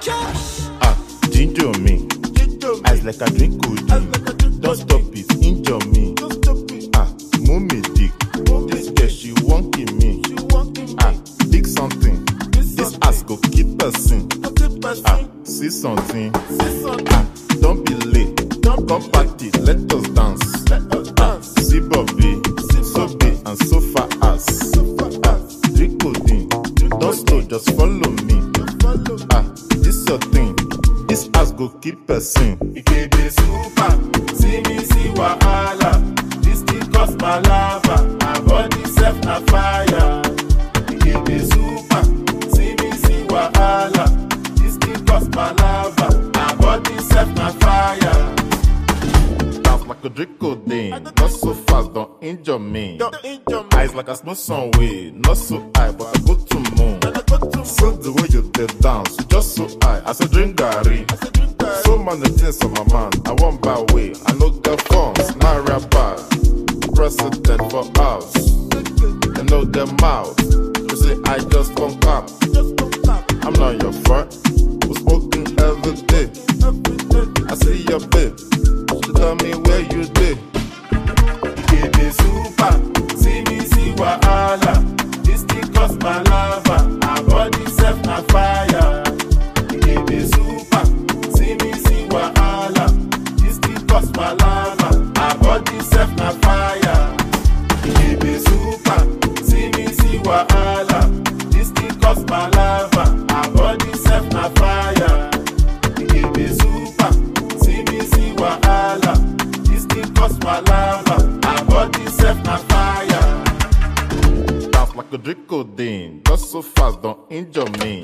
Ginger me. Eyes like a drink could don't stop it, injure me. Mommy dick. This girl, she won't kill me. Big something. This ass go keep person. See something. Don't be late. Come party, let us dance. See Bobby, so big and so far ass. Drink codeine. Don't slow, just follow me. This your thing. This ass go keep person. It be super. See me, see wahala. This thing cost my lava. My body self na fire. It be super. See me, see wahala. This thing cost my lava. My body self na fire. Dance like a drink codeine. Not so fast, don't injure me. Eyes like a smoke some way. Not so high, but I go to moon. So the way you did dance, just so high. I said drink Gary. So many things on my mind. I want by way. I know get phones, my rapper. President for us. You know the mouth. You say I just won't clap. I'm not your friend. We're smoking every day. I see your babe. She tell me where you did. It be super. See me, see wahala. This thing cost my lava. My body self na fire. It be super. See me, see wahala. This thing cost my lava. My body self na fire. It be super. See me, see wahala. This thing cost my lava. My body self na fire. It be super. See me, see wahala. This thing cost my lava. My body self na fire. Dance like a drink codeine. Just so fast, don't injure me.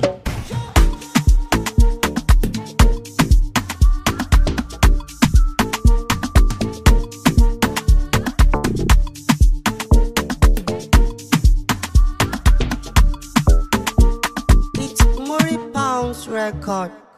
It's Mori Pounds record.